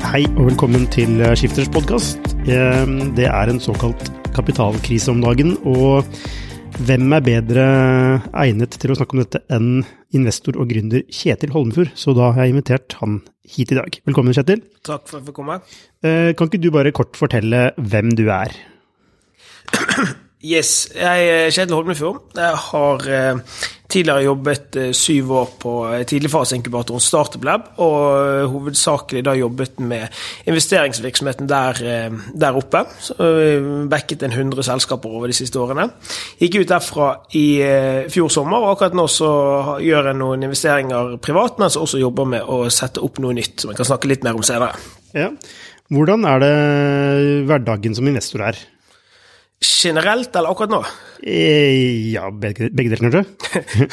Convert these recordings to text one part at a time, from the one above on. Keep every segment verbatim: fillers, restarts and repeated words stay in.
Hei og velkommen til Skifters podcast. Det er en såkalt kapitalkrise om dagen, og hvem er bedre egnet til å snakke om dette enn investor og gründer Kjetil Holmefur? Så da har jeg invitert han hit i dag. Velkommen, Kjetil. Takk for at jeg fikk komme. Kan ikke du bare kort fortelle hvem du er? Yes, jeg er Kjetil Holmefur. Jeg har eh, tidligere jobbet eh, syv år på tidligfaseinkubatoren Startup Lab, og eh, hovedsakelig da jobbet med investeringsvirksomheten der, eh, der oppe. Så eh, backet en hundre selskaper over de siste årene. Gikk ut derfra i eh, fjor sommer, og akkurat nå så gjør jeg noen investeringer privat, men så også jobber med å sette opp noe nytt, som jeg kan snakke litt mer om senere. Ja. Hvordan er det hverdagen som investor er? Generelt, eller akkurat nå? Eh, ja, begge, begge deler kanskje.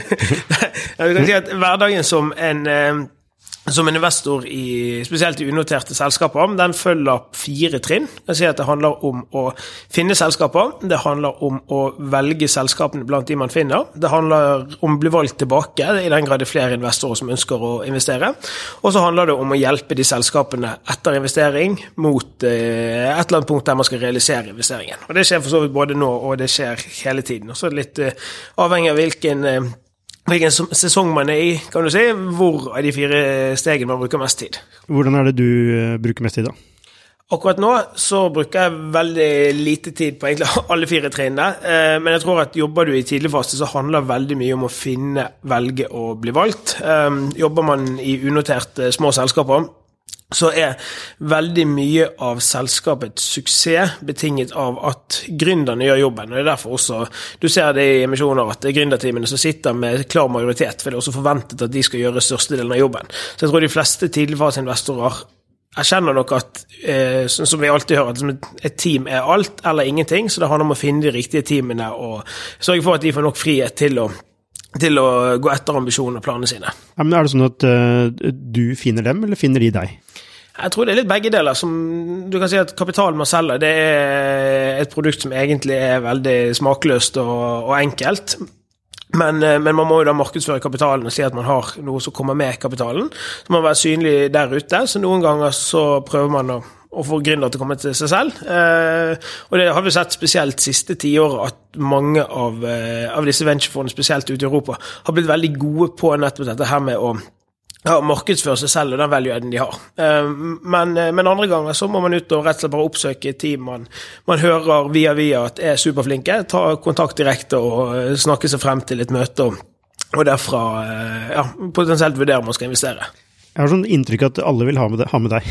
Ja, vi kan si at hverdagen som en, eh, som en investor, i, spesielt i unoterte selskaper, den følger fire trinn. Jeg sier at det handler om å finne selskaper, det handler om å velge selskapene blant de man finner, det handler om å bli valgt tilbake, i den grad det er flere investorer som ønsker å investere, og så handler det om å hjelpe de selskapene etter investering mot eh, et eller annet punkt der man skal realisere investeringen. Og det skjer for så vidt både nå, og det skjer hele tiden. Og så er det litt eh, avhengig av hvilken eh, Hvilken sesong man er i, kan du si, hvor av de fire stegene man bruker mest tid. Hvordan er det du bruker mest tid da? Akkurat nå så bruker jeg veldig lite tid på egentlig alle fire trinnene, men jeg tror at jobber du i tidlig fase så handler veldig mye om å finne, velge og bli valgt. Jobber man i unoterte små selskaper, så er veldig mye av selskapets suksess betinget av at gründerne gjør jobben, og det er derfor også, du ser det i emisjoner, at det er gründerteamene som sitter med klar majoritet, for det er også forventet at de skal gjøre størstedelen av jobben. Så jeg tror de fleste tidligfaseinvestorer erkjenner nok at, eh, som vi alltid hører, at et team er alt eller ingenting, så det handler om å finne de riktige teamene og sørge for at de får nok frihet til å til å gå etter ambisjoner og planene sine. Ja, men er det sånn at uh, du finner dem, eller finner de deg? Jeg tror det er litt begge deler. Som du kan si at kapital man selger, det er et produkt som egentlig er veldig smakløst og, og enkelt. Men, men man må jo da markedsføre kapitalen og si at man har noe som kommer med kapitalen. Så man må være synlig der ute, så noen ganger så prøver man å og få gründer til å komme til seg selv. Eh, og det har vi sett spesielt siste ti år at mange av, eh, av disse venturefondene, spesielt ute i Europa, har blitt veldig gode på nettopp dette her med å ja, markedsføre seg selv og den valuen de har. Eh, men, men andre ganger så må man ut og rett og slett bare oppsøke team man, man hører via via at er superflinke, ta kontakt direkte og snakke seg frem til et møte og, og derfra ja, potensielt vurdere om man skal investere. Jeg har sånn inntrykk at alle vil ha med, det, ha med deg.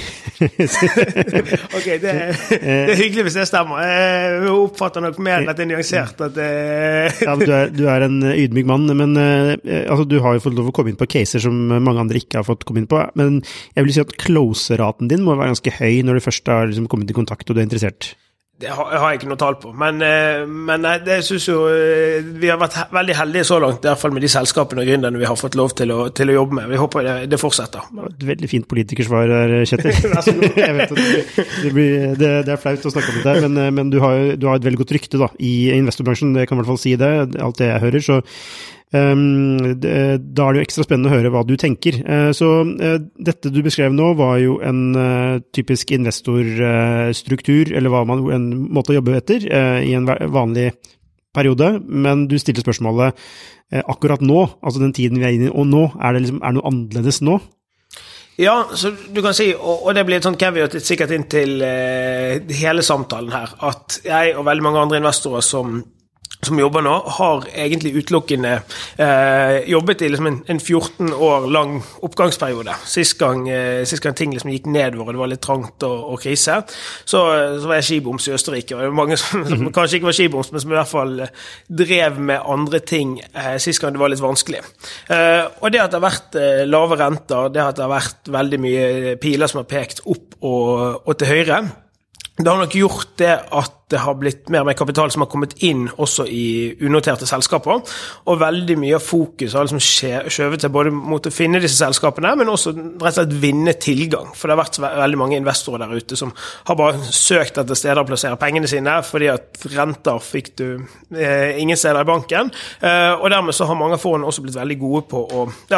Ok, det er, det er hyggelig hvis det stemmer. Jeg oppfatter nok mer at det er nyansert. At det... ja, du, er, du er en ydmyk mann, men altså, du har jo fått lov å komme inn på caser som mange andre ikke har fått komme inn på. Men jeg vil si at close-raten din må være ganske høy når du først har liksom kommet i kontakt og du er interessert. Det har, har jeg ikke noe tall på, men, men det synes jo vi har vært veldig heldige så langt, i hvert fall med de selskapene og gründerne vi har fått lov til å, til å jobbe med. Vi håper det, det fortsetter. Et veldig fint politikersvar der, Kjetil. Jeg vet at det, det, blir, det, det er flaut å snakke om det, men, men du, har, du har et veldig godt rykte da, i investorbransjen, det kan i hvert fall si det, alt det jeg hører, så Um, det, da er det jo ekstra spennende å høre hva du tenker. Uh, så uh, dette du beskrev nå var jo en uh, typisk investorstruktur, uh, eller hva man, en måte å jobbe etter uh, i en vanlig periode, men du stiller spørsmålet uh, akkurat nå, altså den tiden vi er inne i, og nå, er det liksom, er det noe annerledes nå? Ja, så du kan si, og, og det blir et sånt caveat sikkert inn til uh, hele samtalen her, at jeg og veldig mange andre investorer som som jobber nå, har egentlig utelukkende eh, jobbet i liksom en, en fjorten år lang oppgangsperiode. Sist gang, eh, sist gang ting liksom gikk nedover, det var litt trangt og, og krise, så, så var jeg skiboms i Østerrike, og det var mange som, som kanskje ikke var skiboms, men som i hvert fall drev med andre ting eh, sist gang det var litt vanskelig. Eh, og det at det har vært eh, lave renter, det at det har vært veldig mye piler som har pekt opp og, og til høyre, det har nok gjort det at det har blitt mer og mer kapital som har kommet inn også i unoterte selskaper, og veldig mye av fokus har liksom skjøvet seg både mot å finne disse selskapene, men også rett og slett vinne tilgang, for det har vært veldig mange investorer der ute som har bare søkt etter steder å plassere pengene sine, fordi at renter fikk du eh, ingen steder i banken, eh, og dermed så har mange av fondene også blitt veldig gode på å ja,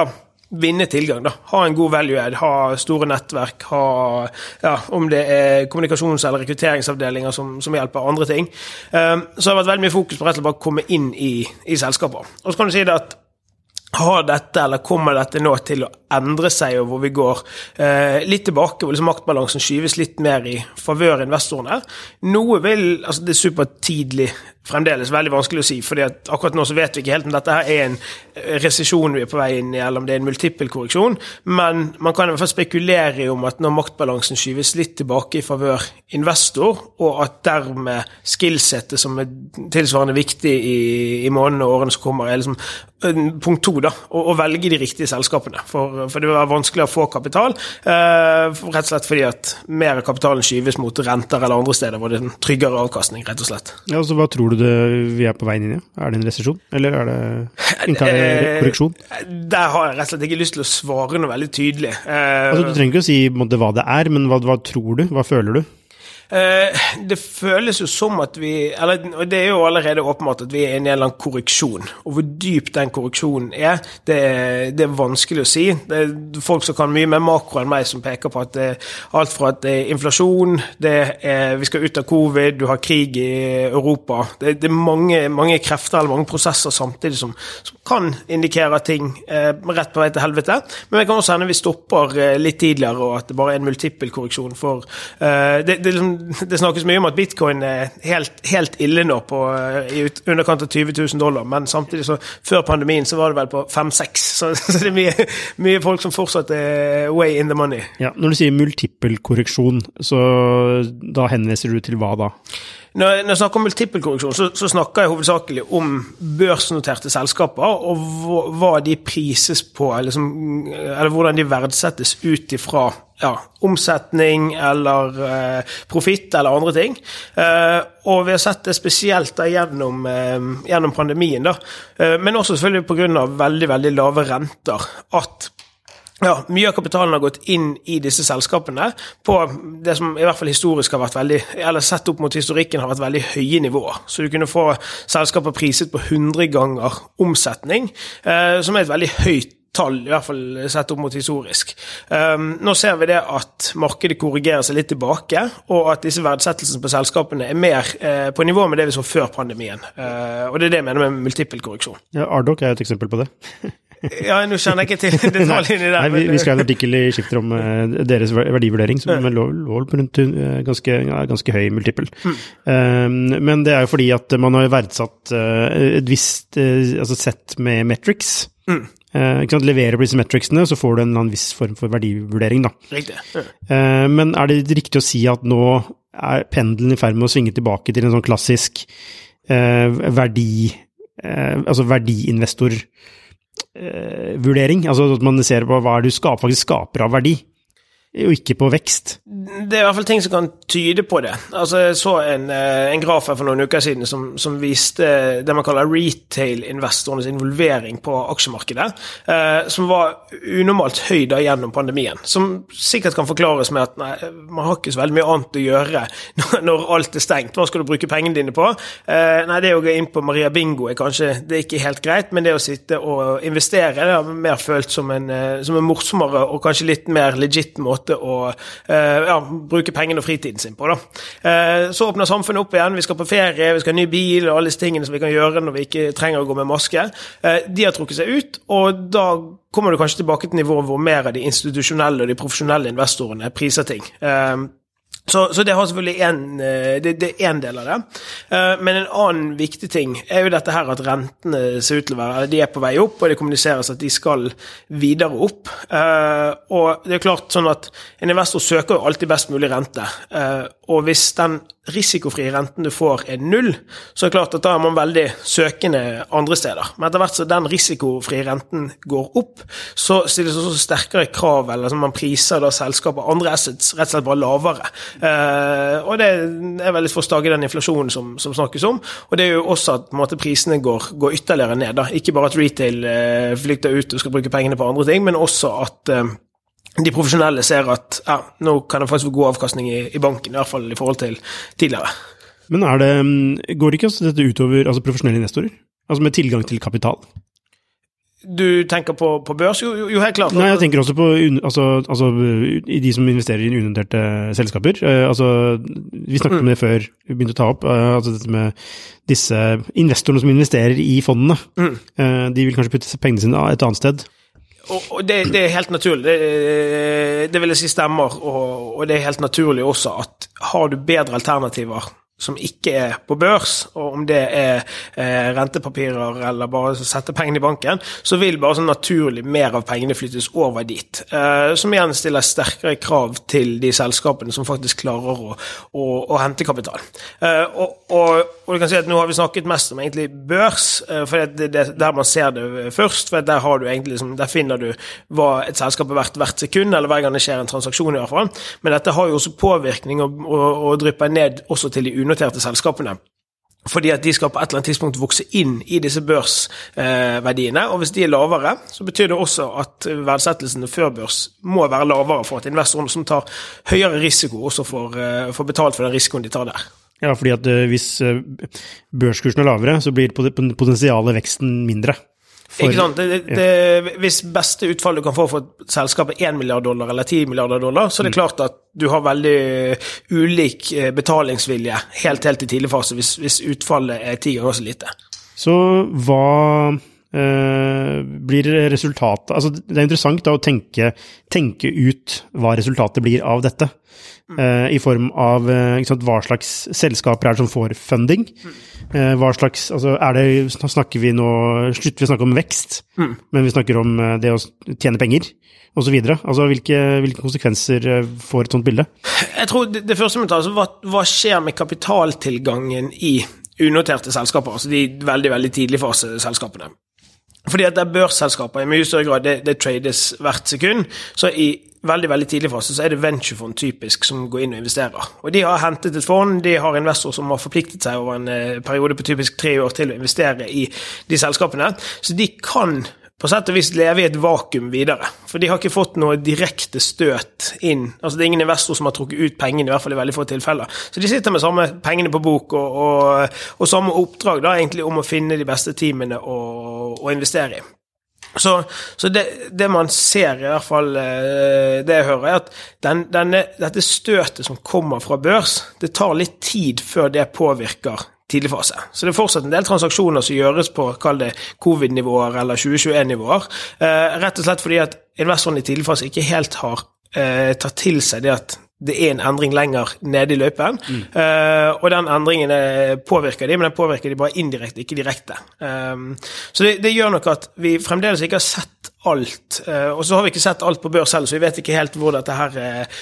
vinne tilgang da. Ha en god value-add, ha store nettverk, ha, ja, om det er kommunikasjons- eller rekrutteringsavdelinger som, som hjelper andre ting. Um, så har det vært veldig mye fokus på rett og slett bare å komme inn i, i selskaper. Og så kan du si det at har dette, eller kommer dette nå til å endre seg, og hvor vi går eh, litt tilbake, hvor liksom maktbalansen skyves litt mer i favør investorene. Noe vil, altså det er supertidlig fremdeles veldig vanskelig å si, fordi at akkurat nå så vet vi ikke helt om dette her er en resesjon vi er på vei inn i, eller om det er en multiple-korreksjon, men man kan i hvert fall spekulere om at når maktbalansen skyves litt tilbake i favør investor, og at dermed skillsettet som er tilsvarende viktig i, i månedene og årene som kommer, er liksom punkt to da, å, å velge de riktige selskapene, for, for det vil være vanskelig å få kapital, eh, rett og slett fordi at mer av kapitalen skyves mot renter eller andre steder, hvor det er en tryggere avkastning, rett og slett. Ja, så hva tror du det vi er på vei inn i? Er det en resesjon, eller er det en korreksjon? Der har jeg rett og slett ikke lyst til å svare noe veldig tydelig. Altså, du trenger ikke å si måte, hva det er, men hva, hva tror du? Hva føler du? Uh, det føles jo som at vi, eller og det er jo allerede åpenbart at vi er inne i en eller annen korreksjon, og hvor dyp den korreksjonen er, det, det er vanskelig å si. Det er folk som kan mye mer makro enn meg som peker på at det er alt fra at det er inflasjon, det er, vi skal ut av covid, du har krig i Europa, det, det er mange, mange krefter eller mange prosesser samtidig som, som kan indikere ting eh, rett på vei til helvete, men det kan også hende vi stopper eh, litt tidligere, og at det bare er en multiple korreksjon for eh, det, det er liksom det snakkes mye om at bitcoin er helt, helt ille nå på, i underkant av tjue tusen dollar, men samtidig så før pandemien så var det vel på fem seks, så, så det er mye, mye folk som fortsatt er way in the money. Ja, når du sier multiple korreksjon, så da henviser du til hva da? Når, når jeg snakker om multiple korreksjon, så, så snakker jeg hovedsakelig om børsnoterte selskaper, og hva, hva de prises på, eller, som, eller hvordan de verdsettes ut ifra ja, omsetning, eller eh, profitt, eller andre ting. Eh, og vi har sett det spesielt da, gjennom, eh, gjennom pandemien, da. Eh, men også selvfølgelig på grunn av veldig, veldig lave renter, at ja, mye av kapitalen har gått inn i disse selskapene på det som i hvert fall historisk har vært veldig, eller sett opp mot historikken har vært veldig høye nivåer. Så du kunne få selskaper priset på hundre ganger omsetning, eh, som er et veldig høyt tall, i hvert fall sett opp mot historisk. Um, nå ser vi det at markedet korrigerer seg litt tilbake, og at disse verdsettelsene på selskapene er mer eh, på nivå med det vi så før pandemien. Uh, og det er det jeg mener med multiple korreksjon. Ja, Ardok er et eksempel på det. Ja, nå kjenner jeg ikke til detaljen i det. Nei, vi, vi skrev en artikkel i Skifter om uh, deres verdivurdering, som ja. lå, lå på rundt uh, ganske, ja, ganske høy multiple. Mm. Um, men det er jo fordi at man har verdsatt uh, et visst uh, altså sett med metrics. Mm. Uh, ikke sant? Leverer på disse metricsene, så får du en eller annen viss form for verdivurdering da. Riktig. Ja. Uh, men er det riktig å si at nå er pendelen i ferd med å svinge tilbake til en sånn klassisk uh, verdi, uh, altså verdiinvestor Uh, vurdering, altså at man ser på hva du skaper, faktisk skaper av verdi, og ikke på vekst. Det er i hvert fall ting som kan tyde på det. Altså, jeg så en, en graf her for noen uker siden som, som viste det man kaller retail-investorens involvering på aksjemarkedet, eh, som var unormalt høy da gjennom pandemien, som sikkert kan forklares med at nei, man har ikke så veldig mye annet å gjøre når, når alt er stengt. Hva skal du bruke pengene dine på? Eh, nei, det å gå inn på Maria Bingo er kanskje det er ikke helt greit, men det å sitte og investere, det har mer følt som en, som en morsommere og kanskje litt mer legit måte å uh, ja, bruke pengene og fritiden sin på da. Uh, så åpner samfunnet opp igjen, vi skal på ferie, vi skal ha ny bil og alle disse tingene som vi kan gjøre når vi ikke trenger å gå med maske. Uh, de har trukket seg ut, og da kommer du kanskje tilbake til nivået hvor mer av de institusjonelle og de profesjonelle investorene priser ting. Uh, Så, så det har selvfølgelig en, det, det er en del av det. Men en annen viktig ting er jo dette her at rentene ser ut til å være, de er på vei opp, og det kommuniseres at de skal videre opp. Og det er klart sånn at en investor søker jo alltid best mulig rente. Og hvis den risikofrie renten du får er null, så er det klart at da er man veldig søkende andre steder. Men etter hvert så den risikofrie renten går opp, så stilles også sterkere krav, eller som man priser da selskaper, andre assets rett og slett bare lavere. Uh, og det er veldig for å stagge den inflasjonen som, som snakkes om, og det er jo også at på en måte, prisene går, går ytterligere ned da. Ikke bare at retail uh, flykter ut og skal bruke pengene på andre ting, men også at uh, de profesjonelle ser at ja, nå kan det faktisk få god avkastning i, i banken, i hvert fall i forhold til tidligere. Men er det, går det ikke også dette utover altså profesjonelle investorer? Altså med tilgang til kapital? du tenker på, på børs, jo, jo helt klart. Nei, jeg tenker også på altså, altså, i de som investerer i unoterte selskaper. Uh, altså, vi snakket mm. om det før vi begynte å ta opp, uh, altså dette med disse investorene som investerer i fondene. Mm. Uh, de vil kanskje putte pengene sine et annet sted. Og, og det, det er helt naturlig, det, det vil jeg si stemmer, og, og det er helt naturlig også at har du bedre alternativer som ikke er på børs, og om det er eh, rentepapirer eller bare sette pengene i banken, så vil bare sånn naturlig mer av pengene flyttes over dit. Eh, som igjen stiller sterkere krav til de selskapene som faktisk klarer å, å, å hente kapital. Eh, og, og, og du kan si at nå har vi snakket mest om egentlig børs, eh, for det er der man ser det først, for der har du egentlig, liksom, der finner du hva et selskap er verdt hvert sekund, eller hver gang det skjer en transaksjon i hvert fall. Men dette har jo også påvirkning og, og, og drypper ned også til de unoterte selskapene, fordi at de skal på et eller annet tidspunkt vokse inn i disse børsverdiene, og hvis de er lavere, så betyr det også at verdsettelsene før børs må være lavere for at investorene som tar høyere risiko også får, får betalt for den risikoen de tar der. Ja, fordi at hvis børskursen er lavere, så blir potensialet veksten mindre. For, ikke sant? Det, det, det, hvis beste utfall du kan få for et selskap er en milliard dollar eller ti milliarder dollar, så er det mm. klart at du har veldig ulik betalingsvilje helt, helt i tidlig fase hvis, hvis utfallet er ti ganger så lite. Så hva eh, blir resultatet? Altså, det er interessant da å tenke, tenke ut hva resultatet blir av dette. Mm. Eh, I form av eh, ikke sant, hva slags selskaper er det som får funding. Mm. Eh, hva slags, altså er det, snakker vi nå, slutter vi å snakke om vekst, mm. men vi snakker om eh, det å tjene penger, og så videre. Altså hvilke, hvilke konsekvenser eh, får et sånt bilde? Jeg tror det, det første man tar, altså, hva, hva skjer med kapitaltilgangen i unoterte selskaper, altså de veldig, veldig tidlig fase selskapene. Fordi at det er børsselskaper i mye større grad, det, det trades hvert sekund, så i veldig, veldig tidlig fase så er det venturefond typisk som går inn og investerer. Og de har hentet et fond, de har investorer som har forpliktet seg over en eh, periode på typisk tre år til å investere i de selskapene, så de kan på sett og vis leve i et vakuum videre, for de har ikke fått noe direkte støt inn, altså det er ingen investor som har trukket ut pengene, i hvert fall i veldig få tilfeller, så de sitter med samme pengene på bok og, og, og samme oppdrag da egentlig om å finne de beste teamene å, å investere i. Så, så det, det man ser i hvert fall, det jeg hører, er at den, denne, dette støtet som kommer fra børs, det tar litt tid før det påvirker tidlig fase. Så det er fortsatt en del transaksjoner som gjøres på, kall det covid-nivåer eller tjue tjueen-nivåer, eh, rett og slett fordi at investorene i tidlig fase ikke helt har eh, tatt til seg det at det er en endring lenger nede i løypen, mm. uh, og den endringen påvirker de, men den påvirker de bare indirekte, ikke direkte. Um, så det, det gjør nok at vi fremdeles ikke har sett alt, uh, og så har vi ikke sett alt på børs selv, så vi vet ikke helt hvor dette her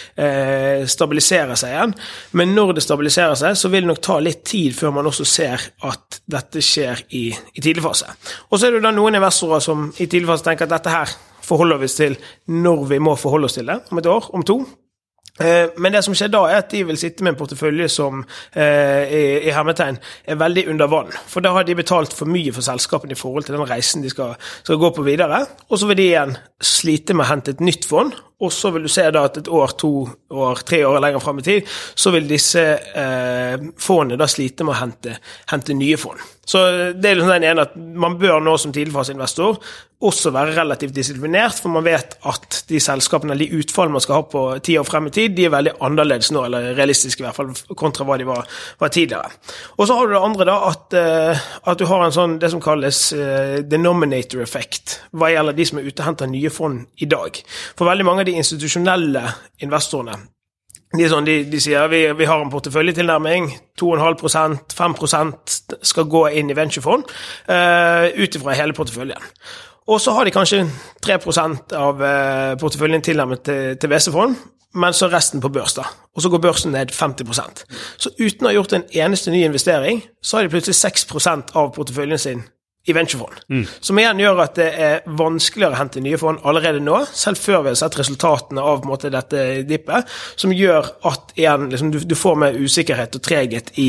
uh, stabiliserer seg igjen. Men når det stabiliserer seg, så vil det nok ta litt tid før man også ser at dette skjer i, i tidlig fase. Og så er det da noen investorer som i tidlig fase tenker at dette her forholder vi oss til når vi må forholde oss til det, om et år, om to. Men det som skjer da er at de vil sitte med en portefølje som eh, i, i hermetegn er veldig under vann, for da har de betalt for mye for selskapene i forhold til den reisen de skal, skal gå på videre, og så vil de igjen slite med å hente et nytt fond, og så vil du se da at et år, to år, tre år lenger frem i tid, så vil disse eh, fondene da slite med å hente, hente nye fond. Så det er liksom den ene at man bør nå som tidligfaseinvestor også være relativt disiplinert, for man vet at de selskapene, de utfall man skal ha på ti år frem i tid, de er veldig annerledes nå, eller realistiske i hvert fall, kontra hva de var, var tidligere. Og så har du det andre da, at, uh, at du har en sånn, det som kalles uh, denominator effect, hva gjelder de som er ute og henter nye fond i dag. For veldig mange av de institusjonelle investorene, De, sånn, de, de sier vi, vi har en porteføljetilnærming, to komma fem prosent, fem prosent skal gå inn i venturefond, uh, utifra hele porteføljen. Og så har de kanskje tre prosent av uh, porteføljen tilnærmet til, til V C-fond, men så resten på børs da. Og så går børsen ned femti prosent. Så uten å ha gjort en eneste ny investering, så har de plutselig seks prosent av porteføljen sin i venturefond. Mm. Som igjen gjør at det er vanskeligere å hente nye fond allerede nå, selv før vi har sett resultatene av på en måte, dette dippet, som gjør at igjen, liksom, du, du får mer usikkerhet og treghet i,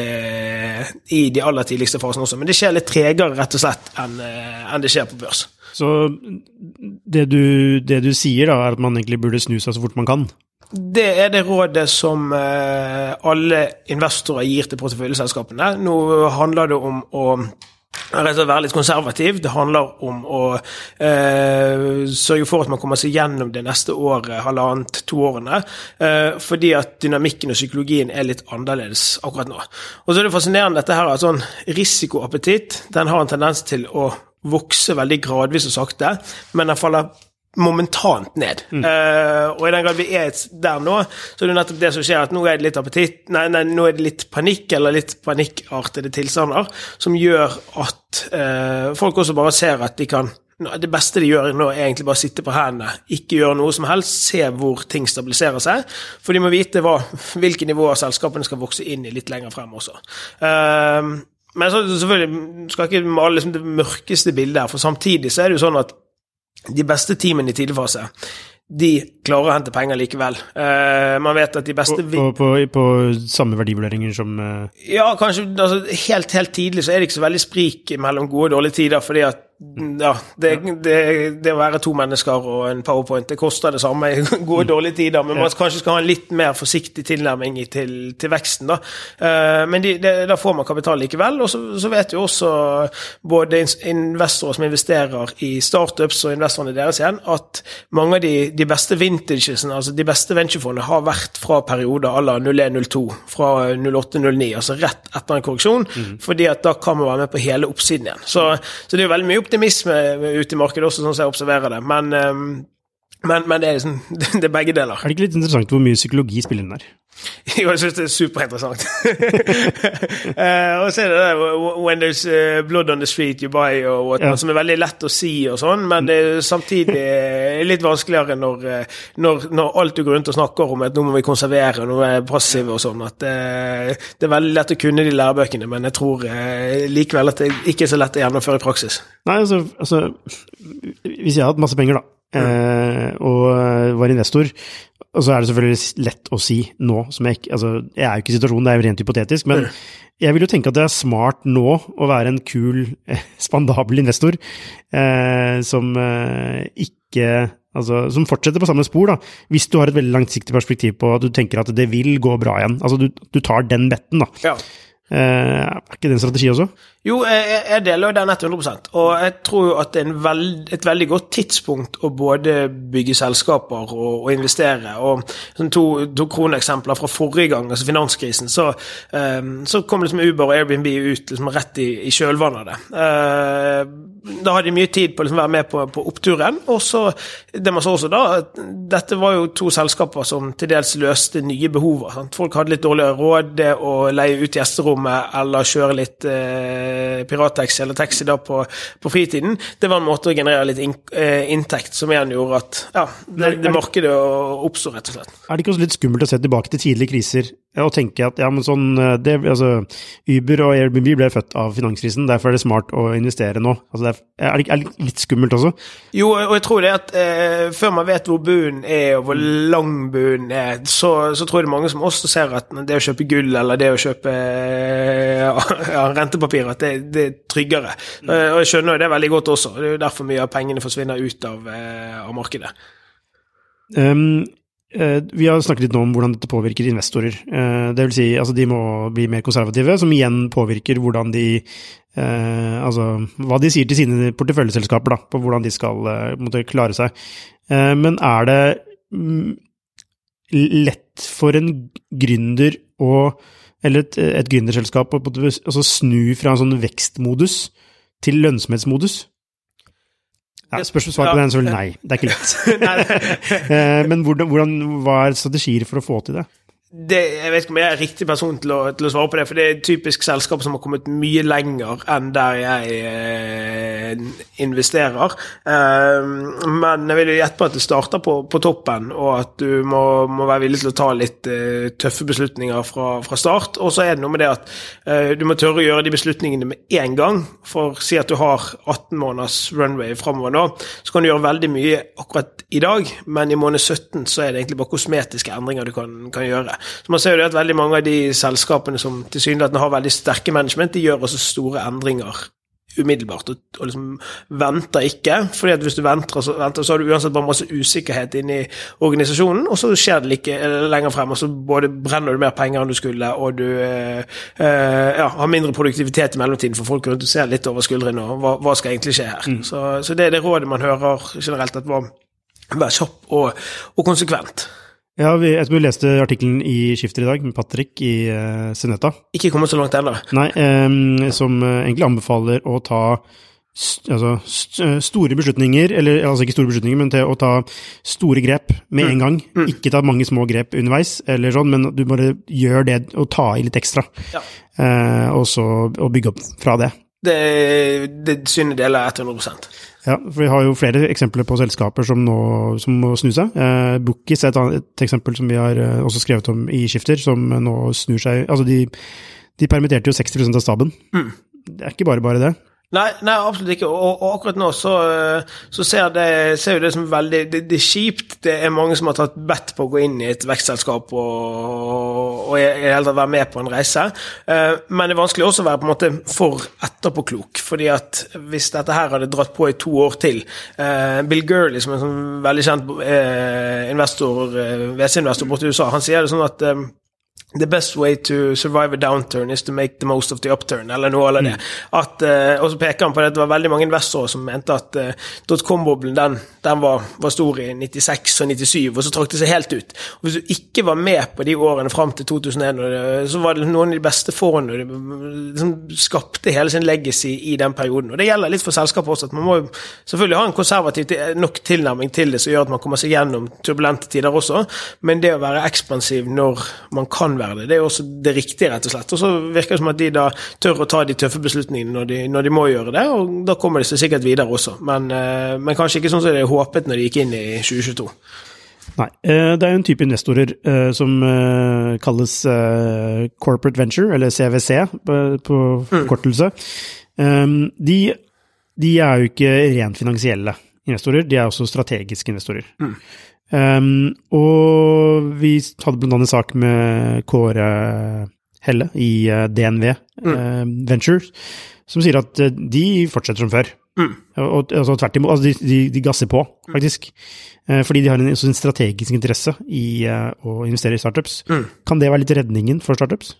uh, i de aller tidligste fasene også. Men det skjer litt tregere rett og slett enn, uh, enn det skjer på børs. Så det du, det du sier da, er at man egentlig burde snu seg så fort man kan? Det er det rådet som uh, alle investorer gir til porteføljeselskapene. Nå handler det om å rett og slett være litt konservativ. Det handler om å eh, sørge for at man kommer seg gjennom det neste året, halvannet, to årene, eh, fordi at dynamikken og psykologien er litt annerledes akkurat nå. Og så er det fascinerende dette her, at sånn risikoappetitt, den har en tendens til å vokse veldig gradvis og sakte, men den faller momentant ned. Mm. Uh, og i den grad vi er der nå, så er det nettopp det som skjer, at nå er det litt appetitt, nei, nei, nå er det litt panikk, eller litt panikkartede tilstander, som gjør at uh, folk også bare ser at de kan, det beste de gjør nå er egentlig bare sitte på hendene, ikke gjøre noe som helst, se hvor ting stabiliserer seg, for de må vite hva, hvilke nivåer selskapene skal vokse inn i litt lenger frem også. Uh, men så, selvfølgelig skal ikke male liksom det mørkeste bildet her, for samtidig så er det jo sånn at de beste teamene i tidlig fase, de klarer å hente penger likevel. Uh, man vet at de beste... På, på, på, på samme verdivurderinger som... Uh... Ja, kanskje altså, helt, helt tidlig så er det ikke så veldig sprik mellom gode og dårlige tider, fordi at ja, det, det, det å være to mennesker og en PowerPoint, det koster det samme i gode og dårlige tider, men man kanskje skal ha en litt mer forsiktig tilnærming til, til veksten da. Uh, men de, de, da får man kapital likevel, og så, så vet jo også både investorer som investerer i startups og investorene deres igjen, at mange av de, de beste vintagesene, altså de beste venturefondene har vært fra perioder à la null én null to, fra null åtte null ni, altså rett etter en korreksjon, mm. fordi at da kan man være med på hele oppsiden igjen. Så, så det er jo veldig mye optimisme ute i markedet også, sånn som jeg observerer det, men, um, men, men det er liksom, det er begge deler. Er det ikke litt interessant hvor mye psykologi spiller inn der? Jo, jeg synes det er superinteressant. uh, og så er det der, when there's uh, blood on the street you buy, og what, ja. Som er veldig lett å si og sånn, men det er samtidig litt vanskeligere når, når, når alt du går rundt og snakker om at nå må vi konservere, nå er passive og sånn, at uh, det er veldig lett å kunne de lærebøkene, men jeg tror uh, likevel at det ikke er så lett å gjennomføre i praksis. Nei, altså, altså hvis jeg hadde masse penger da, Uh, og var investor, og så er det selvfølgelig lett å si nå, som jeg ikke, altså, jeg er jo ikke i situasjonen, det er jo rent hypotetisk, men jeg vil jo tenke at det er smart nå å være en kul, spandabel investor, uh, som uh, ikke, altså, som fortsetter på samme spor da, hvis du har et veldig langsiktig perspektiv på at du tenker at det vil gå bra igjen, altså du, du tar den betten da. Ja. Uh, er ikke det en strategi også? Jo, jeg, jeg deler jo den hundre prosent, og jeg tror jo at det er en veld, et veldig godt tidspunkt å både bygge selskaper og, og investere, og sånn to, to kroneksempler fra forrige gang, altså finanskrisen, så, um, så kom liksom Uber og Airbnb ut liksom rett i, i kjølvannet av det. Uh, da hadde de mye tid på å liksom være med på, på oppturen, og så, det man så også da, dette var jo to selskaper som til dels løste nye behover, sant? Folk hadde litt dårligere råd, det å leie ut gjesterommet, eller kjøre litt eh, pirattaxi eller taxi da på, på fritiden, det var en måte å generere litt in, eh, inntekt som igjen gjorde at ja, det, det markedet oppstod rett og slett. Er det ikke også litt skummelt å se tilbake til tidlige kriser og tenke at ja, men sånn, det, altså, Uber og Airbnb ble født av finanskrisen, derfor er det smart å investere nå. Altså, det er, er, det, er det litt skummelt også? Jo, og jeg tror det at eh, før man vet hvor bunnen er og hvor lang bunnen er, så, så tror jeg det er mange som også ser at det å kjøpe gull eller det å kjøpe ja, rentepapir, at det, det er tryggere. Mm. Og jeg skjønner jo det veldig godt også. Det er jo derfor mye av pengene forsvinner ut av, av markedet. Um, uh, vi har snakket litt nå om hvordan dette påvirker investorer. Uh, det vil si, altså de må bli mer konservative, som igjen påvirker hvordan de, uh, altså hva de sier til sine porteføljeselskaper da, på hvordan de skal uh, måtte klare seg. Uh, men er det um, lett for en gründer å eller et, et gründerselskap å altså snu fra en sånn vekstmodus til lønnsomhetsmodus? Ja, spørsmål svar på ja. Den, så vel nei. Det er ikke lett. Men hvordan, hvordan, hva er strategier for å få til det? Det, jeg vet ikke om jeg er riktig person til å, til å svare på det, for det er et typisk selskap som har kommet mye lenger enn der jeg eh, investerer. Eh, men jeg vil jo gjette på at det starter på, på toppen, og at du må, må være villig til å ta litt eh, tøffe beslutninger fra, fra start. Og så er det noe med det at eh, du må tørre å gjøre de beslutningene med en gang, for si at du har atten måneders runway fremover nå, så kan du gjøre veldig mye akkurat i dag, men i måned sytten så er det egentlig bare kosmetiske endringer du kan, kan gjøre. Så man ser jo det at veldig mange av de selskapene som tilsynelatende har veldig sterke management, de gjør også store endringer umiddelbart, og, og liksom venter ikke, fordi at hvis du venter så, venter, så har du uansett bare masse usikkerhet inn i organisasjonen, og så skjer det like lenger frem, og så både brenner du mer penger enn du skulle, og du eh, eh, ja, har mindre produktivitet i mellomtiden, for folk rundt og ser litt over skuldrene, og hva, hva skal egentlig skje her? Mm. Så, så det er det rådet man hører generelt, at var vær kjapp og, og konsekvent. Ja, vi, jeg tror vi leste artikkelen i Skifter i dag med Patrick i uh, Seneta. Ikke kommet så langt enda. Nei, um, som uh, egentlig anbefaler å ta st altså, st store beslutninger, eller altså ikke store beslutninger, men til å ta store grep med en gang. Mm. Ikke ta mange små grep underveis, eller sånn, men du bare gjør det og ta i litt ekstra. Ja. Uh, og så og bygge opp fra det. Det, det synet deler hundre prosent. Ja, for vi har jo flere eksempler på selskaper som nå som må snu seg. Eh, Bookis er et, et eksempel som vi har eh, også skrevet om i Skifter, som nå snur seg. Altså, de, de permitterte jo seksti prosent av staben. Mm. Det er ikke bare bare det. Nei, nei, absolutt ikke. Og, og akkurat nå så, så ser, det, ser jo det som veldig det, det er kjipt. Det er mange som har tatt bedt på å gå inn i et vekstselskap og, og i hele tatt være med på en reise. Men det er vanskelig også å være på en måte for etterpåklok, fordi at hvis dette her hadde dratt på i to år til, Bill Gurley, som er en sånn veldig kjent investor, V C-investor borte i U S A, han sier det sånn at the best way to survive a downturn is to make the most of the upturn, eller noe eller det. Mm. At, uh, og så peker han på det at det var veldig mange investorer som mente at uh, dotcom-boblen, den, den var, var stor i nittiseks og nittisyv, og så trakk det seg helt ut. Og hvis du ikke var med på de årene frem til to tusen og en, og så var det noen av de beste foran, og de som skapte hele sin legacy i den perioden. Og det gjelder litt for selskapet også, at man må selvfølgelig ha en konservativ nok tilnærming til det, som gjør at man kommer seg gjennom turbulente tider også, men det å være ekspansiv når man kan være det. Det er også det riktige, rett og slett. Og så virker det som at de da tør å ta de tøffe beslutningene når de, når de må gjøre det, og da kommer de seg sikkert videre også. Men, men kanskje ikke sånn som de håpet når de gikk inn i tjue tjueto. Nei, det er jo en type investorer som kalles corporate venture, eller C V C på forkortelse. Mm. De, de er jo ikke rent finansielle investorer, de er også strategiske investorer. Mm. Um, og vi hadde blant annet en sak med Kåre Helle i uh, D N V mm. uh, Ventures, som sier at uh, de fortsetter som før. Mm. Og, altså, tvert imot, altså, de, de, de gasser på, faktisk. Uh, fordi de har en, en strategisk interesse i uh, å investere i startups. Mm. Kan det være litt redningen for startups?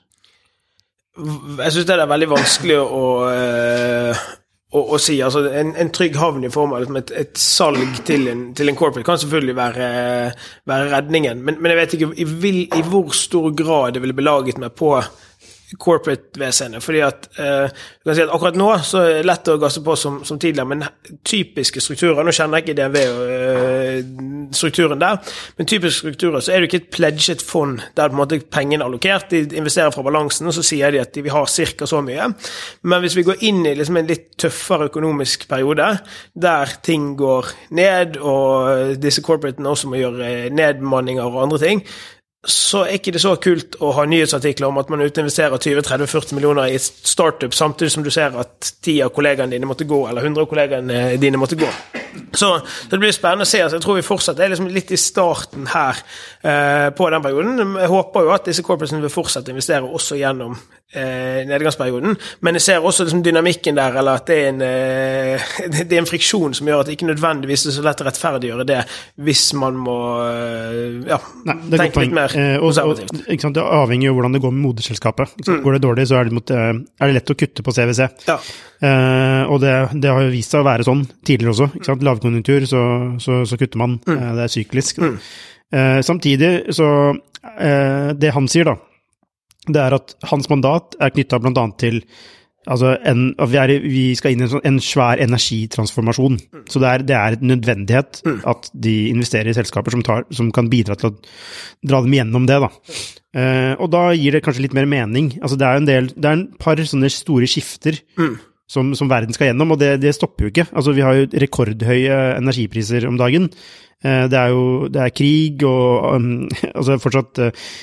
Jeg synes det er veldig vanskelig å... Uh Og, og si, altså en, en trygg havn i form av et, et salg til en, til en corporate kan selvfølgelig være, være redningen, men, men jeg vet ikke i, vil, i hvor stor grad det ville belaget meg på corporate-vesenet, fordi at, eh, du kan si at akkurat nå så er det lett å gasse på som, som tidligere, men typiske strukturer, nå kjenner jeg ikke D N V-strukturen der, men typiske strukturer så er det ikke et pledget fond der på en måte pengene er allokert, de investerer fra balansen, og så sier de at de vil ha cirka så mye, men hvis vi går inn i liksom en litt tøffere økonomisk periode, der ting går ned, og disse corporatene også må gjøre nedmanninger og andre ting, så er ikke det så kult å ha nyhetsartikler om at man utinvesterer tjue, tretti, førti millioner i et startup, samtidig som du ser at ti av kollegene dine måtte gå, eller hundre av kollegene dine måtte gå. Så det blir spennende å se. Altså, jeg tror vi fortsatt er liksom litt i starten her eh, på den perioden. Jeg håper jo at disse corporatene vil fortsette å investere også gjennom eh, nedgangsperioden, men jeg ser også liksom, dynamikken der, eller at det er, en, eh, det er en friksjon som gjør at det ikke nødvendigvis er så lett å rettferdiggjøre det hvis man må eh, ja, Nei, tenke litt mer eh, konservativt. Og, og, ikke sant, det avhenger jo av hvordan det går med moderselskapet. Mm. Går det dårlig, så er det, mot, er det lett å kutte på C V C. Ja. Eh, og det, det har jo vist seg å være sånn tidligere også, ikke sant? Lavkonjunktur, så, så, så kutter man. Mm. Eh, det er syklisk. Mm. Eh, samtidig, så eh, det han sier da, det er at hans mandat er knyttet blant annet til altså en, at vi, er, vi skal inn i en, sånn, en svær energitransformasjon. Mm. Så det er, det er en nødvendighet mm. at de investerer i selskaper som, tar, som kan bidra til å dra dem gjennom det da. Eh, og da gir det kanskje litt mer mening. Altså det er en del, det er en par sånne store skifter mm. Som, som verden skal gjennom, og det, det stopper jo ikke. Altså, vi har jo rekordhøye energipriser om dagen. Eh, det er jo det er krig og um, altså fortsatt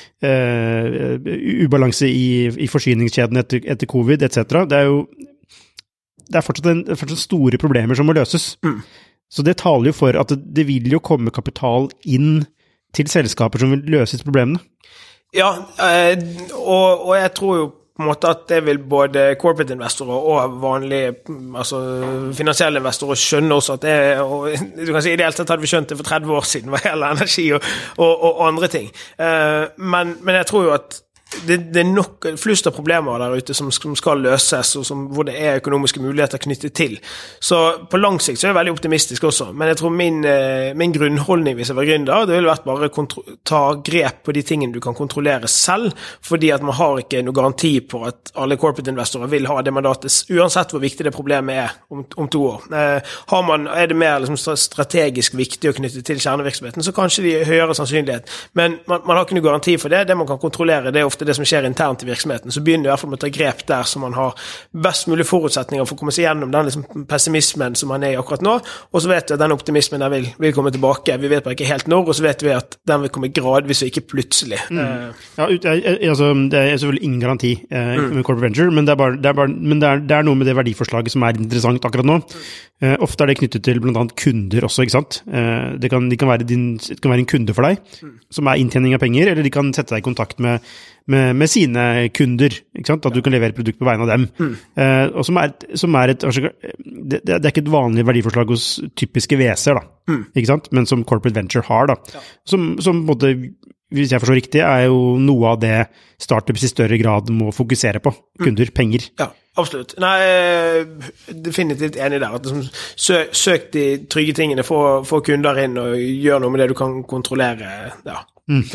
uh, ubalanse i, i forsyningskjeden etter, etter covid, et cetera. Det er jo det er fortsatt, en, fortsatt store problemer som må løses. Mm. Så det taler jo for at det, det vil jo komme kapital inn til selskaper som vil løse problemene. Ja, eh, og, og jeg tror jo på en måte at det vil både corporate investorer og vanlige altså finansielle investorer skjønne også at det er, og du kan si ideelt sett hadde vi skjønt det for tretti år siden hva gjelder energi og, og, og andre ting. Uh, men, men jeg tror jo at Det, det er nok flust av problemer der ute som, som skal løses, og som, hvor det er økonomiske muligheter knyttet til. Så på lang sikt så er jeg veldig optimistisk også, men jeg tror min, min grunnholdning hvis jeg var gründer, det ville vært bare kontro- ta grep på de tingene du kan kontrollere selv, fordi at man har ikke noe garanti på at alle corporate investorer vil ha det mandatet, uansett hvor viktig det problemet er om, om to år. Eh, har man, er det mer liksom, strategisk viktig å knytte til kjernevirksomheten, så kanskje de høyere sannsynlighet, men man, man har ikke noe garanti for det. Det man kan kontrollere, det er ofte det som skjer internt i virksomheten, så begynner i hvert fall med å ta grep der så man har best mulig forutsetninger for å komme seg gjennom den liksom, pessimismen som man er i akkurat nå, og så vet vi at den optimismen der vil, vil komme tilbake. Vi vet bare ikke helt når, og så vet vi at den vil komme gradvis og ikke plutselig. Mm. Ja, altså, det er selvfølgelig ingen garanti eh, mm. med Corporate Venture, men, det er, bare, det, er bare, men det, er, det er noe med det verdiforslaget som er interessant akkurat nå. Eh, ofte er det knyttet til blant annet kunder også, ikke sant? Eh, det, kan, de kan være din, det kan være en kunde for deg, mm. som er inntjening av penger, eller de kan sette deg i kontakt med Med, med sine kunder, ikke sant? At du kan levere produkt på vegne av dem. Mm. Eh, og som er, som er et, det, det er ikke et vanlig verdiforslag hos typiske V C-er, da, mm. ikke sant? Men som Corporate Venture har, da. Ja. Som, som både, hvis jeg forstår riktig, er jo noe av det startups i større grad må fokusere på. Kunder, mm. penger. Ja, absolutt. Nei, definitivt enig der. At liksom, søk, søk de trygge tingene, få, få kunder inn og gjør noe med det du kan kontrollere, ja. Mm.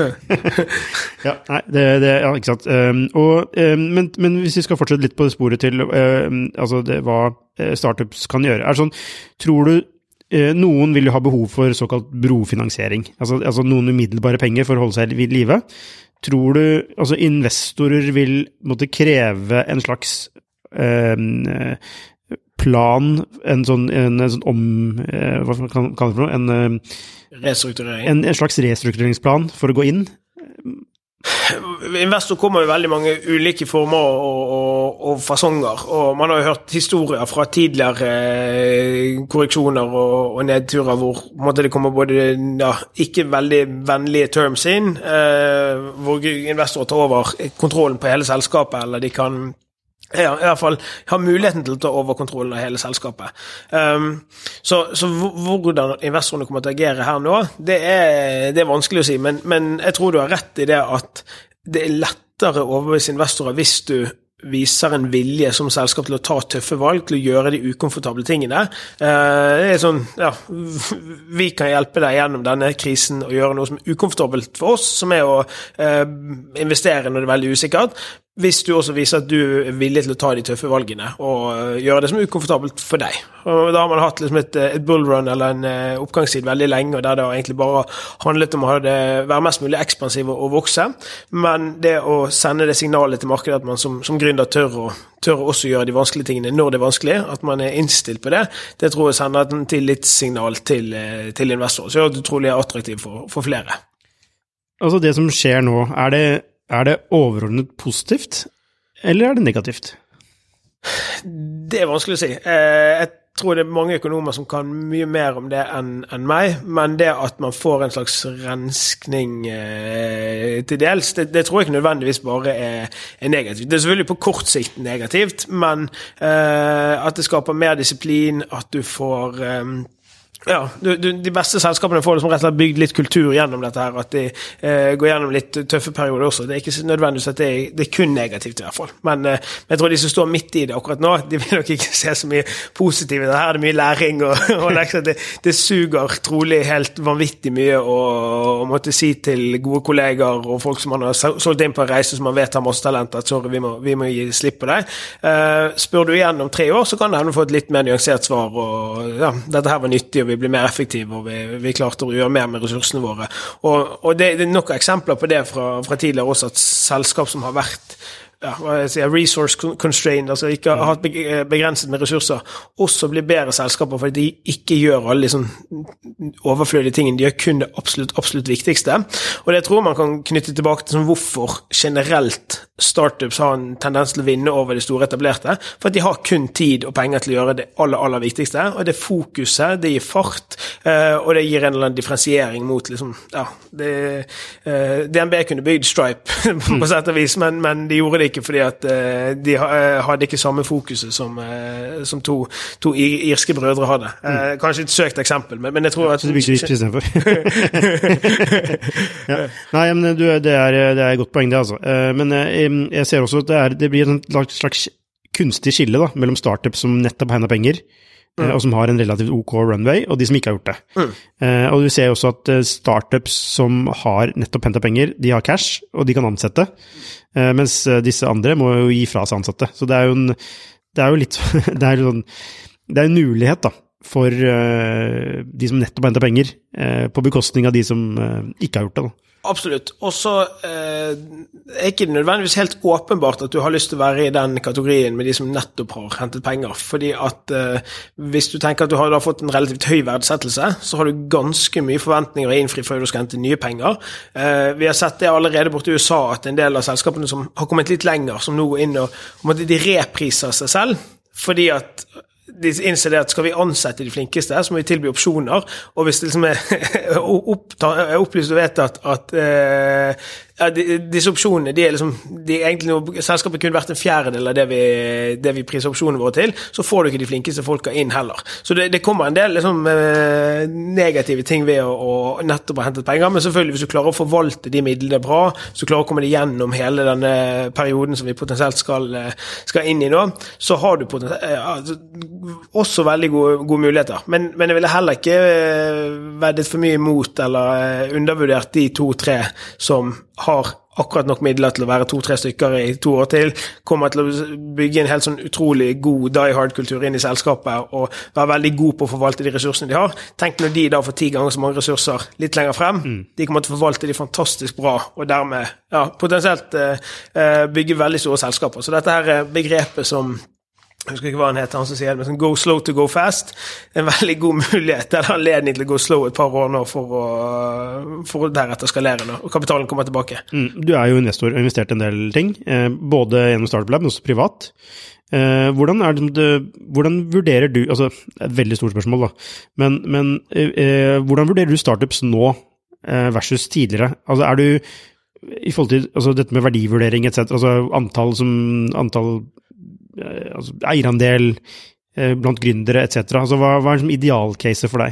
ja, nei, det, det, ja, ikke sant. Um, og, um, men, men hvis vi skal fortsette litt på det sporet til um, altså det, hva startups kan gjøre, er det sånn, tror du uh, noen vil jo ha behov for såkalt brofinansiering, altså, altså noen umiddelbare penger for å holde seg i live? Tror du, altså investorer vil måtte kreve en slags um, plan, en sånn, en, en sånn om, uh, hva kan man kalle det for noe, en uh, restrukturering. En, en slags restruktureringsplan for å gå inn? Investor kommer i veldig mange ulike former og, og, og fasonger, og man har jo hørt historier fra tidligere eh, korreksjoner og, og nedturer hvor måtte det kommer både ja, ikke veldig vennlige terms inn, eh, hvor investorer tar over kontrollen på hele selskapet, eller de kan ja, i hvert fall har muligheten til å ta over kontrollen av hele selskapet. Um, så, så hvordan investorene kommer til å agere her nå, det er, det er vanskelig å si, men, men jeg tror du har rett i det at det er lettere å overbevise investorer hvis du viser en vilje som selskap til å ta tøffe valg, til å gjøre de ukomfortable tingene. Uh, det er sånn, ja, vi kan hjelpe deg gjennom denne krisen og gjøre noe som er ukomfortabelt for oss, som er å uh, investere når det er veldig usikkert, hvis du også viser at du er villig til å ta de tøffe valgene og gjøre det som er ukomfortabelt for deg. Og da har man hatt liksom et, et bullrun eller en uh, oppgangstid veldig lenge, og der det har egentlig bare handlet om å ha det, være mest mulig ekspansiv og, og vokse. Men det å sende det signalet til markedet at man som, som gründer tør å, tør å også gjøre de vanskelige tingene når det er vanskelig, at man er innstilt på det, det tror jeg sender et tillitssignal til, til investorer. Så det er utrolig attraktivt for, for flere. Altså det som skjer nå, er det Er det overordnet positivt, eller er det negativt? Det er vanskelig å si. Jeg tror det er mange økonomer som kan mye mer om det enn, enn meg, men det at man får en slags renskning eh, til dels, det, det tror jeg ikke nødvendigvis bare er, er negativt. Det er selvfølgelig på kort sikt negativt, men eh, at det skaper mer disiplin, at du får eh, Ja, du, du, de beste selskapene får liksom rett og slett bygd litt kultur gjennom dette her, at de eh, går gjennom litt tøffe perioder også. Det er ikke nødvendigvis at det er, det er kun negativt i hvert fall. Men eh, jeg tror de som står midt i det akkurat nå, de vil nok ikke se så mye positivt. Her er det mye læring, og, og liksom, det, det suger trolig helt vanvittig mye å, å måtte si til gode kolleger og folk som man har solgt inn på en reise som man vet har masse talent, at sorry, vi må, vi må gi slipp på deg. Eh, spør du igjen om tre år, så kan det hende få et litt mer nyansert svar, og ja, dette her var nyttig, og vi blir mer effektive, og vi, vi klarte å gjøre mer med ressursene våre. Og, og det, det er nok eksempler på det fra, fra tidligere også, at selskap som har vært ja, hva jeg sier, resource constrained, altså ikke har hatt begrenset med ressurser, også blir bedre selskaper fordi de ikke gjør alle de sånn overflødige tingene, de gjør kun det absolutt, absolutt viktigste. Og det tror man kan knytte tilbake til sånn, hvorfor generelt startups har en tendens til å vinne over de store etablerte, for at de har kun tid og penger til å gjøre det aller, aller viktigste, og det fokuset, det gir fart, og det gir en eller annen differensiering mot liksom, ja, det, D N B kunne bygd Stripe på sett og vis, men, men de gjorde det sunnrike fordi at uh, de uh, hadde ikke samme fokuset som, uh, som to, to irske brødre hadde. Uh, mm. Kanskje et søkt eksempel, men, men jeg tror at... Så det bygde risp i stedet for. ja. Nei, men du, det, er, det er et godt poeng det, altså. Uh, men uh, jeg ser også at det, er, det blir en slags kunstig skille da, mellom startups som nettopp har hentet penger, Mm. og som har en relativt OK runway, og de som ikke har gjort det. Mm. Uh, og du ser også at startups som har nettopp hentet penger, de har cash, og de kan ansette, uh, mens disse andre må jo gi fra seg ansatte. Så det er jo, en, det er jo litt, det er sånn, det er en mulighet da, for uh, de som nettopp har hentet penger, uh, på bekostning av de som uh, ikke har gjort det da. Absolutt. Og så eh, er ikke det nødvendigvis helt åpenbart at du har lyst til å være i den kategorien med de som nettopp har hentet penger. Fordi at eh, hvis du tenker at du har da fått en relativt høy verdsettelse, så har du ganske mye forventninger å innfri før du skal hente nye penger. Eh, vi har sett det allerede borte i U S A at en del av selskapene som har kommet litt lenger, som nå går inn og, og de repriser seg selv, fordi at de innser det at skal vi ansette de flinkeste, så må vi tilby opsjoner, og hvis det liksom er opplyst og vet at, at uh, ja, de, disse opsjonene, de er liksom, de er egentlig noe, selskapet kunne vært en fjerdedel av det vi, det vi priser opsjonene våre til, så får du ikke de flinkeste folka inn heller. Så det, det kommer en del liksom, uh, negative ting ved å, å nettopp ha hentet penger, men selvfølgelig hvis du klarer å forvalte de midlene bra, så klarer å komme det gjennom hele denne perioden som vi potensielt skal, skal inn i nå, så har du potensielt uh, også veldig gode, gode muligheter. Men, men jeg ville heller ikke veddet for mye imot eller undervurdert de to-tre som har akkurat nok midler til å være to-tre stykker i to år til, kommer til å bygge en helt sånn utrolig god die-hard-kultur inn i selskapet og være veldig god på å forvalte de ressursene de har. Tenk når de da får ti ganger så mange ressurser litt lenger frem, mm. de kommer til å forvalte de fantastisk bra, og dermed ja, potensielt uh, bygge veldig store selskaper. Så dette her er begrepet som jeg husker ikke hva han heter, han som sier det, men sånn go slow to go fast, en veldig god mulighet, eller anledning til å gå slow et par år nå for å, for å deretter skalere nå, og kapitalen kommer tilbake. Mm, du er jo investor og investert en del ting, eh, både gjennom Startup Lab, men også privat. Eh, hvordan, er det, hvordan vurderer du, altså et veldig stort spørsmål da, men, men eh, hvordan vurderer du startups nå eh, versus tidligere? Altså er du, i forhold til altså, dette med verdivurdering et cetera, altså antall som, antall altså eierandel eh, blant gründere et cetera. Altså hva, hva er som idealcase for deg?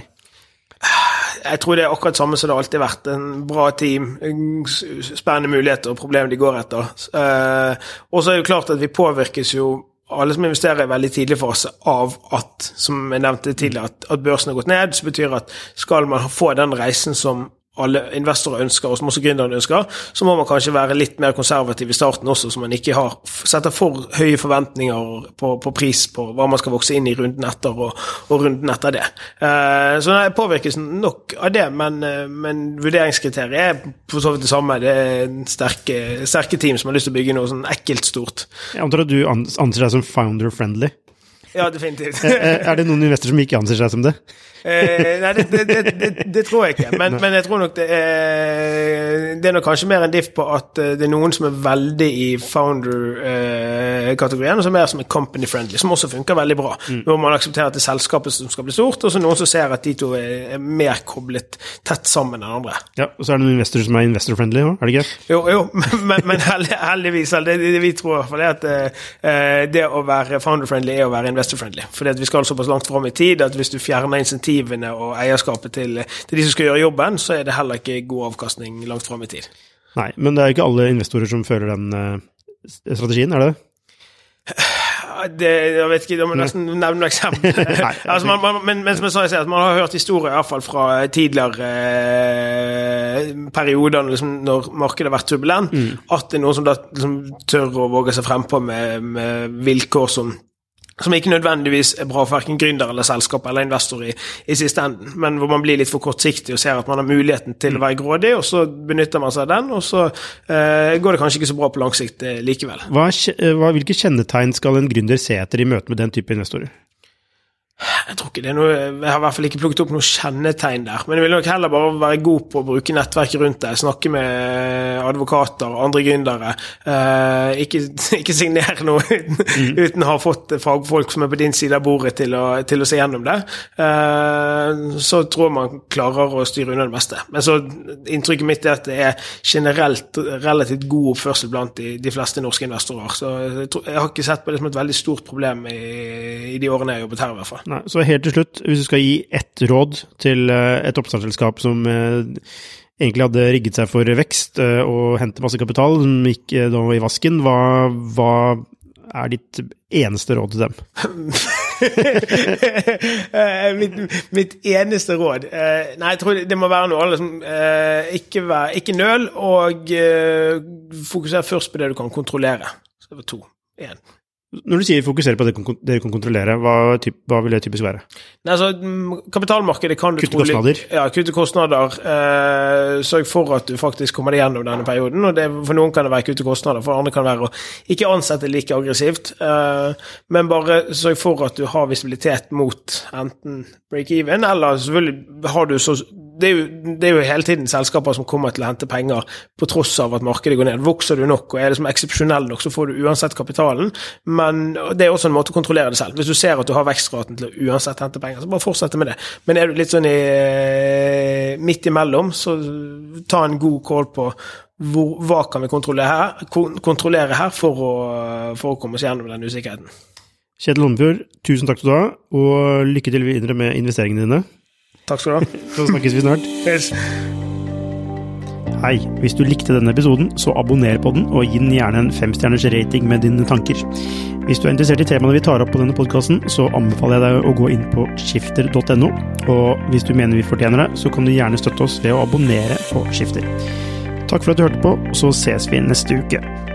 Jeg tror det er akkurat samme som det alltid har vært. En bra team, spennende muligheter og problemer de går etter. Uh, og så er det klart at vi påvirkes jo alle som investerer i veldig tidlig fase av at, som jeg nevnte tidligere, at, at børsen har gått ned, så betyr at skal man få den reisen som alle investorer ønsker, og som også gründerne ønsker, så må man kanskje være litt mer konservativ i starten også, så man ikke har, setter for høye forventninger på, på pris på hva man skal vokse inn i runden etter, og, og runden etter det. Uh, så det påvirkes nok av det, men, men vurderingskriteriet er for så vidt det samme. Det er en sterke, sterke team som har lyst til å bygge noe sånn ekkelt stort. Jeg antar at du anser deg som founder-friendly? Ja, definitivt. Er det noen investorer som ikke anser seg som det? Eh, nei, det, det, det, det tror jeg ikke, men, men jeg tror nok det er, det er nok kanskje mer en diff på at det er noen som er veldig i founder-kategorien, og som er mer som er company-friendly, som også funker veldig bra. Mm. Hvor man aksepterer at det er selskapet som skal bli stort, og så noen som ser at de to er, er mer koblet tett sammen enn andre. Ja, og så er det noen investorer som er investor-friendly, er det ikke? Jo, jo, men, men heldigvis, det, det vi tror i hvert fall er at uh, det å være founder-friendly er å være investor-friendly, for vi skal såpass langt frem i tid at hvis du fjerner insentiv og eierskapet til, til de som skal gjøre jobben, så er det heller ikke god avkastning langt frem i tid. Nei, men det er ikke alle investorer som fører den uh, strategien, er det det? Det, jeg vet ikke, jeg må nesten nevne noen eksempel. altså, man, man, men, men som jeg sa, jeg at man har hørt historier i hvert fall fra tidligere eh, perioder liksom, når markedet har vært turbulent, mm. at det er noen som da liksom, tør å våge seg frem på med, med vilkår som som ikke nødvendigvis er bra for hverken gründer eller selskap eller investor i, i siste enden, men hvor man blir litt for kortsiktig og ser at man har muligheten til å være grådig, og så benytter man seg av den, og så eh, går det kanskje ikke så bra på lang sikt eh, likevel. Hva, hva, hvilke kjennetegn skal en gründer se etter i møte med den type investorer? Jeg tror ikke det er noe, jeg har i hvert fall ikke plukket opp noe kjennetegn der, men jeg vil nok heller bare være god på å bruke nettverket rundt det, snakke med advokater, andre gründere, eh, ikke, ikke signere noe uten, mm. uten å ha fått fagfolk som er på din side av bordet til å, til å se gjennom det, eh, så tror jeg man klarer å styre unna det meste. Men så inntrykket mitt er at det er generelt relativt god oppførsel blant de, de fleste norske investorer, så jeg, tror, jeg har ikke sett på det som et veldig stort problem i, i de årene jeg har jobbet her i hvert fall. Nei, så helt til slutt, hvis du skal gi ett råd til et oppstartsselskap som eh, egentlig hadde rigget seg for vekst eh, og hente masse kapital, som gikk eh, da i vasken, hva, hva er ditt eneste råd til dem? mitt, mitt eneste råd? Eh, nei, jeg tror det, det må være noe liksom, eh, ikke, være, ikke nøl, og eh, fokusere først på det du kan kontrollere. Så det var to, en. Når du sier fokusere på det dere kan kontrollere, hva, typ, hva vil det typisk være? Nei, altså, kapitalmarkedet kan du kutte kostnader? Ja, kutte kostnader. Eh, sørg for at du faktisk kommer deg gjennom denne perioden, og det, for noen kan det være kutte kostnader, for andre kan det være å ikke ansette like aggressivt. Eh, men bare sørg for at du har visibilitet mot enten break-even, eller selvfølgelig har du så... Det er, jo, det er jo hele tiden selskaper som kommer til å hente penger på tross av at markedet går ned. Vokser du nok og er liksom eksepsjonell nok, så får du uansett kapitalen, men det er også en måte å kontrollere det selv. Hvis du ser at du har vekstraten til å uansett hente penger, så bare fortsette med det. Men er du litt sånn i, midt imellom, så ta en god call på hvor, hva kan vi kontrollere her, kontrollere her for, å, for å komme oss gjennom den usikkerheten. Kjetil Holmefjord, tusen takk til deg, og lykke til videre med investeringene dine. Takk skal du ha. Så snakkes vi snart. Yes. Hei, hvis du likte denne episoden, så abonner på den, og gi den gjerne en femstjerners rating med dine tanker. Hvis du er interessert i temaene vi tar opp på denne podcasten, så anbefaler jeg deg å gå inn på skifter punktum no, og hvis du mener vi fortjener det, så kan du gjerne støtte oss ved å abonnere på Skifter. Takk for at du hørte på, så ses vi neste uke.